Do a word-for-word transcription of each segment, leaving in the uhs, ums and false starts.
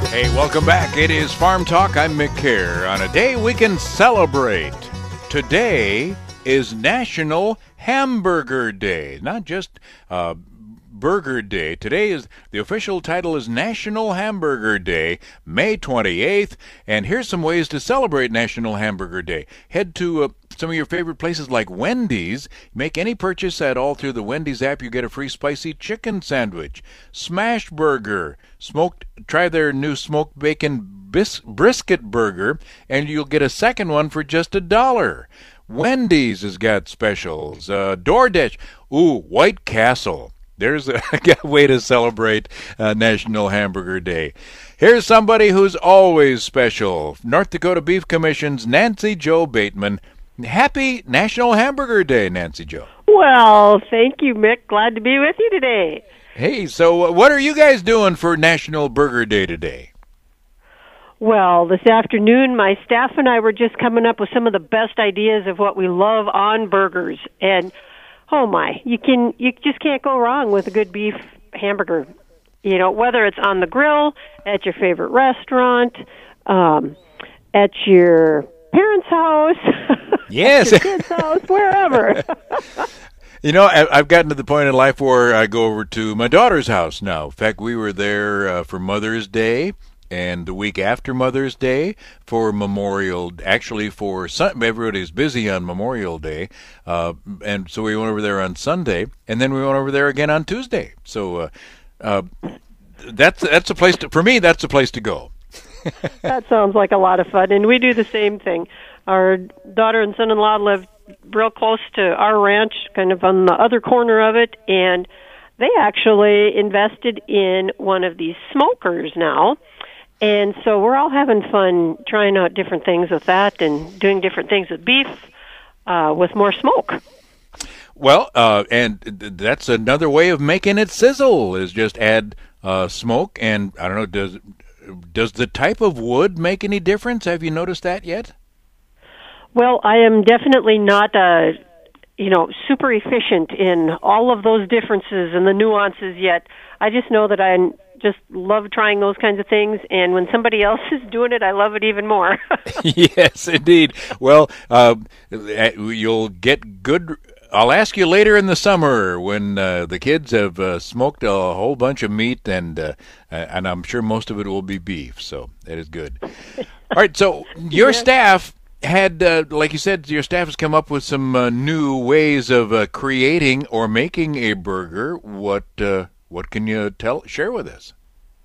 Hey, welcome back. It is Farm Talk. I'm Mick Kerr. On a day we can celebrate. Today is National Hamburger Day. Not just uh, Burger Day. Today is the official title is National Hamburger Day, May twenty-eighth. And here's some ways to celebrate National Hamburger Day. Head to uh, some of your favorite places like Wendy's. Make any purchase at all through the Wendy's app. You get a free spicy chicken sandwich. Smash Burger. Smoked. Try their new smoked bacon bis- brisket burger, and you'll get a second one for just a dollar. Wendy's has got specials. Uh, DoorDash. Ooh, White Castle. There's a way to celebrate uh, National Hamburger Day. Here's somebody who's always special. North Dakota Beef Commission's Nancy Jo Bateman. Happy National Hamburger Day, Nancy Jo. Well, thank you, Mick. Glad to be with you today. Hey, so uh, what are you guys doing for National Burger Day today? Well, this afternoon, my staff and I were just coming up with some of the best ideas of what we love on burgers. And, oh my, you can you just can't go wrong with a good beef hamburger. You know, whether it's on the grill, at your favorite restaurant, um, at your parents' house, yes, at your kid's house, wherever. You know, I've gotten to the point in life where I go over to my daughter's house now. In fact, we were there uh, for Mother's Day and the week after Mother's Day for Memorial, actually for Sun- everybody's busy on Memorial Day, uh, and so we went over there on Sunday, and then we went over there again on Tuesday. So uh, uh, that's that's a place to, for me. That's a place to go. That sounds like a lot of fun, and we do the same thing. Our daughter and son-in-law live real close to our ranch, kind of on the other corner of it, and they actually invested in one of these smokers now. And so we're all having fun trying out different things with that and doing different things with beef uh, with more smoke. Well, uh, and that's another way of making it sizzle is just add uh, smoke. And I don't know, does does the type of wood make any difference? Have you noticed that yet? Well, I am definitely not, uh, you know, super efficient in all of those differences and the nuances yet. I just know that I just love trying those kinds of things, and when somebody else is doing it, I love it even more. Yes, indeed. Well, uh, you'll get good. I'll ask you later in the summer when uh, the kids have uh, smoked a whole bunch of meat, and uh, and I'm sure most of it will be beef. So that is good. All right. So your Yeah. staff had, uh, like you said, your staff has come up with some uh, new ways of uh, creating or making a burger. What uh, what can you tell share with us?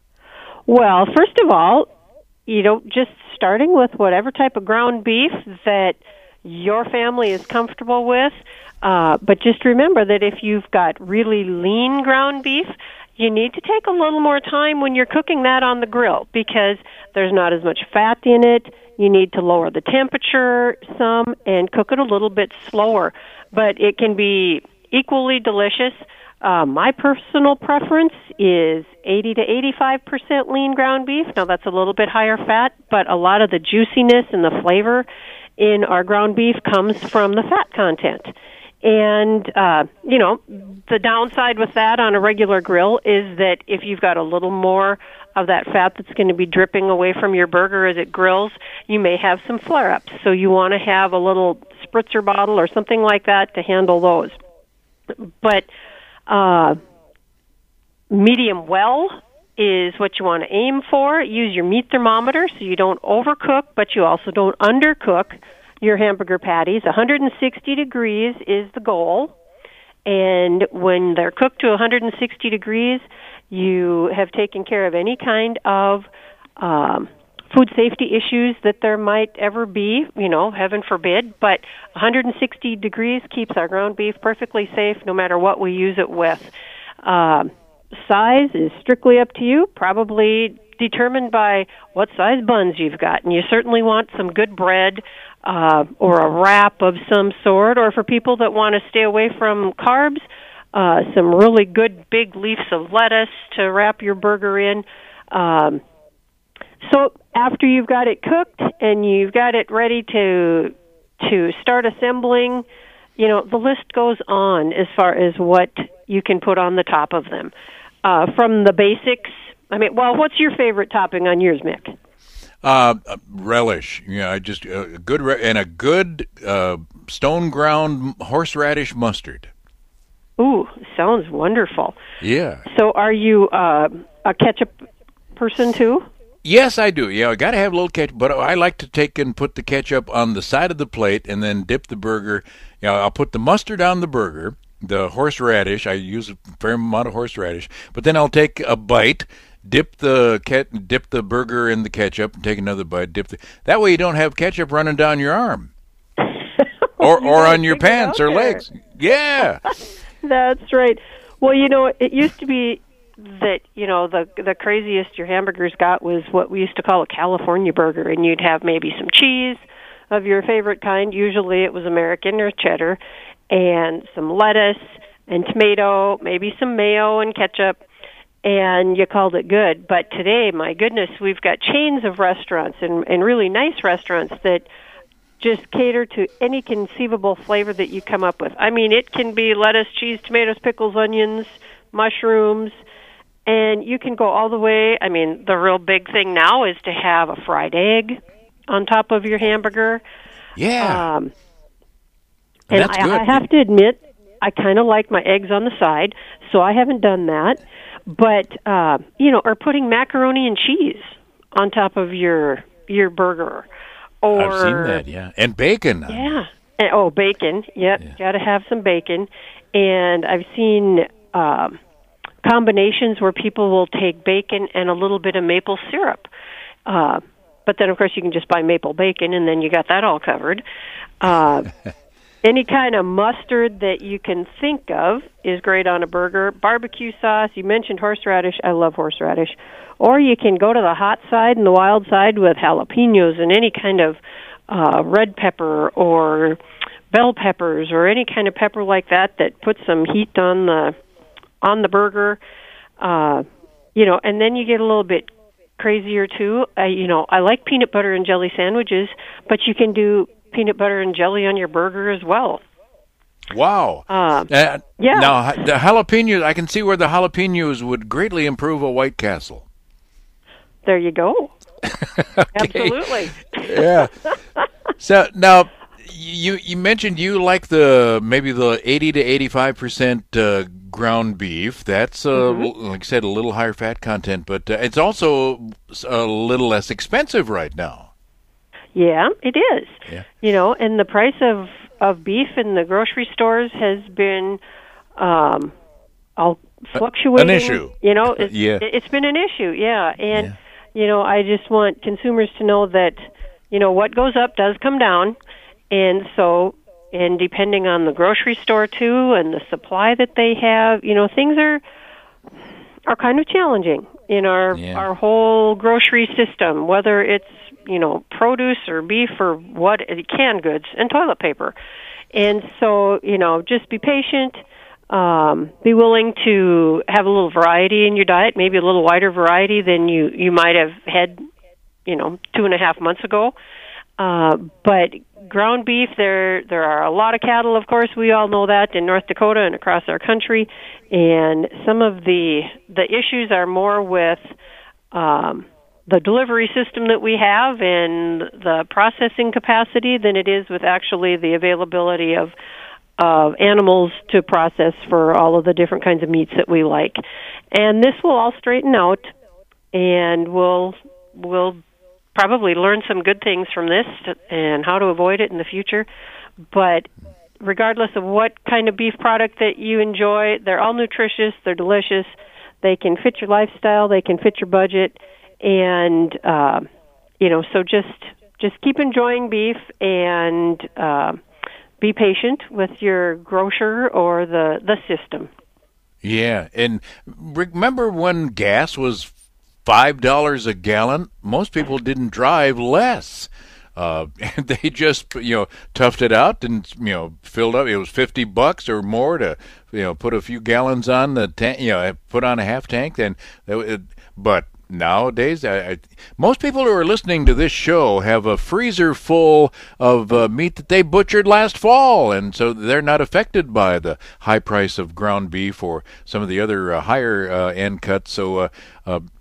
Well, first of all, you know, just starting with whatever type of ground beef that your family is comfortable with. Uh, but just remember that if you've got really lean ground beef, you need to take a little more time when you're cooking that on the grill because there's not as much fat in it. You need to lower the temperature some and cook it a little bit slower. But it can be equally delicious. Uh, my personal preference is eighty to eighty-five percent lean ground beef. Now, that's a little bit higher fat, but a lot of the juiciness and the flavor in our ground beef comes from the fat content. And, uh, you know, the downside with that on a regular grill is that if you've got a little more of that fat that's going to be dripping away from your burger as it grills, you may have some flare-ups. So you want to have a little spritzer bottle or something like that to handle those. But uh, medium well is what you want to aim for. Use your meat thermometer so you don't overcook, but you also don't undercook your hamburger patties. one hundred sixty degrees is the goal. And when they're cooked to one hundred sixty degrees, you have taken care of any kind of um, food safety issues that there might ever be, you know, heaven forbid. But one hundred sixty degrees keeps our ground beef perfectly safe no matter what we use it with. Um, size is strictly up to you, probably determined by what size buns you've got. And you certainly want some good bread uh, or a wrap of some sort, or for people that want to stay away from carbs, uh, some really good big leaves of lettuce to wrap your burger in. Um, so after you've got it cooked and you've got it ready to to start assembling, you know, the list goes on as far as what you can put on the top of them. Uh, from the basics, I mean, well, what's your favorite topping on yours, Mick? Uh, relish. Yeah, I just a uh, good re- and a good uh, stone ground horseradish mustard. Ooh, sounds wonderful. Yeah. So, are you uh, a ketchup person too? Yes, I do. Yeah, I got to have a little ketchup, but I like to take and put the ketchup on the side of the plate and then dip the burger. You know, I'll put the mustard on the burger, the horseradish. I use a fair amount of horseradish, but then I'll take a bite, dip the ket, dip the burger in the ketchup, and take another bite. Dip the. That way, you don't have ketchup running down your arm, or or on your pants or legs. Yeah, that's right. Well, you know, it used to be that, you know, the the craziest your hamburgers got was what we used to call a California burger, and you'd have maybe some cheese of your favorite kind. Usually it was American or cheddar, and some lettuce and tomato, maybe some mayo and ketchup, and you called it good. But today, my goodness, we've got chains of restaurants and, and really nice restaurants that just cater to any conceivable flavor that you come up with. I mean, it can be lettuce, cheese, tomatoes, pickles, onions, mushrooms, and you can go all the way. I mean, the real big thing now is to have a fried egg on top of your hamburger. Yeah. Um, and That's I, good. I have to admit, I kind of like my eggs on the side, so I haven't done that. But, uh, you know, or putting macaroni and cheese on top of your your burger. Or, I've seen that, yeah. And bacon. Yeah. And, oh, bacon. Yep, Yeah. got to have some bacon. And I've seen um, combinations where people will take bacon and a little bit of maple syrup. Uh, but then, of course, you can just buy maple bacon, and then you got that all covered. Uh, any kind of mustard that you can think of is great on a burger. Barbecue sauce, you mentioned horseradish. I love horseradish. Or you can go to the hot side and the wild side with jalapenos and any kind of uh, red pepper or bell peppers or any kind of pepper like that that puts some heat on the on the burger. Uh, you know, and then you get a little bit crazier too. Uh, you know, I like peanut butter and jelly sandwiches, but you can do peanut butter and jelly on your burger as well. Wow. Uh, uh, yeah. Now, the jalapenos, I can see where the jalapenos would greatly improve a White Castle. There you go. Okay. Absolutely. Yeah. So now, you you mentioned you like the maybe the eighty to eighty-five percent uh, ground beef. That's uh, mm-hmm. like I said, a little higher fat content, but uh, it's also a little less expensive right now. Yeah, it is. Yeah. You know, and the price of of beef in the grocery stores has been um, all fluctuating. An issue. You know, it's, yeah. it's been an issue. Yeah, and yeah. you know, I just want consumers to know that, you know, what goes up does come down. And so, and depending on the grocery store, too, and the supply that they have, you know, things are are kind of challenging in our, yeah. our whole grocery system, whether it's, you know, produce or beef or what, canned goods and toilet paper. And so, you know, just be patient. Um, be willing to have a little variety in your diet, maybe a little wider variety than you, you might have had, you know, two and a half months ago. Uh, but ground beef, there there are a lot of cattle, of course, we all know that, in North Dakota and across our country. And some of the the issues are more with um, the delivery system that we have and the processing capacity than it is with actually the availability of of animals to process for all of the different kinds of meats that we like. And this will all straighten out, and we'll we'll probably learn some good things from this to, and how to avoid it in the future. But regardless of what kind of beef product that you enjoy, they're all nutritious, they're delicious, they can fit your lifestyle, they can fit your budget, and uh, you know, so just just keep enjoying beef and uh, be patient with your grocer or the, the system. Yeah, and remember when gas was five dollars a gallon? Most people didn't drive less. Uh, and they just, you know, toughed it out and, you know, filled up. It was fifty bucks or more to, you know, put a few gallons on the tank, you know, put on a half tank. Then, it, but nowadays, I, I, most people who are listening to this show have a freezer full of uh, meat that they butchered last fall, and so they're not affected by the high price of ground beef or some of the other uh, higher uh, end cuts. So, uh, uh,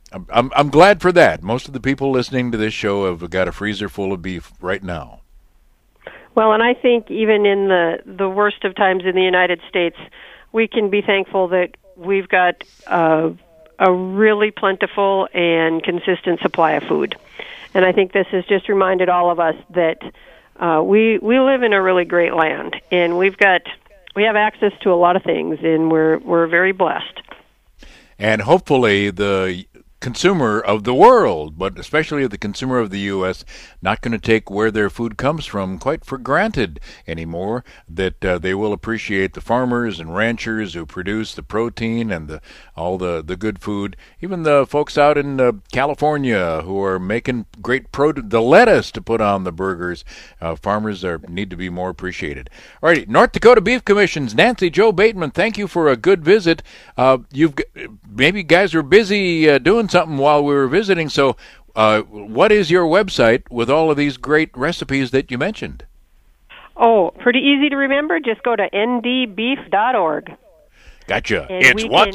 I'm, I'm I'm glad for that. Most of the people listening to this show have got a freezer full of beef right now. Well, and I think even in the, the worst of times in the United States, we can be thankful that we've got uh, a really plentiful and consistent supply of food. And I think this has just reminded all of us that uh, we we live in a really great land, and we've got we have access to a lot of things, and we're we're very blessed. And hopefully the consumer of the world, but especially the consumer of the U S, not going to take where their food comes from quite for granted anymore, that uh, they will appreciate the farmers and ranchers who produce the protein and the all the, the good food. Even the folks out in uh, California who are making great produce, the lettuce to put on the burgers, uh, farmers are need to be more appreciated. All right, North Dakota Beef Commission's Nancy Jo Bateman, thank you for a good visit. Uh, you've maybe guys were busy uh, doing something while we were visiting, so uh, what is your website with all of these great recipes that you mentioned? Oh, pretty easy to remember. Just go to n d beef dot org. Gotcha. And it's what?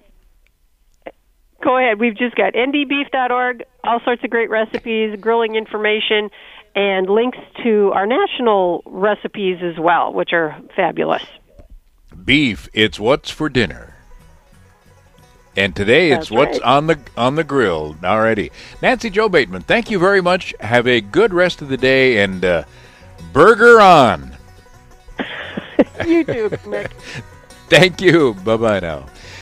Go ahead. We've just got n d beef dot org, all sorts of great recipes, grilling information, and links to our national recipes as well, which are fabulous. Beef, it's what's for dinner. And today it's That's what's right. on the on the grill. Alrighty. Nancy Jo Bateman, thank you very much. Have a good rest of the day, and uh, burger on. You too, Mick. Thank you. Bye-bye now.